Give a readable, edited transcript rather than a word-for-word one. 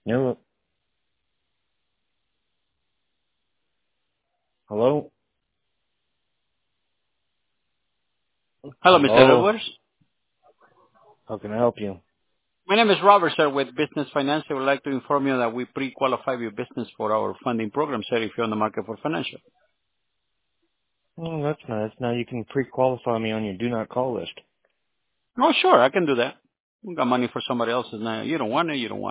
No. Hello? Hello, Mr. Hello? Edwards. How can I help you? My name is Robert, sir, with Business Finance. I would like to inform you that we pre-qualify your business for our funding program, sir, if you're on the market for financial. Oh, that's nice. Now you can pre-qualify me on your do not call list. Oh, sure, I can do that. We got money for somebody else's now. You don't want it, you don't want it.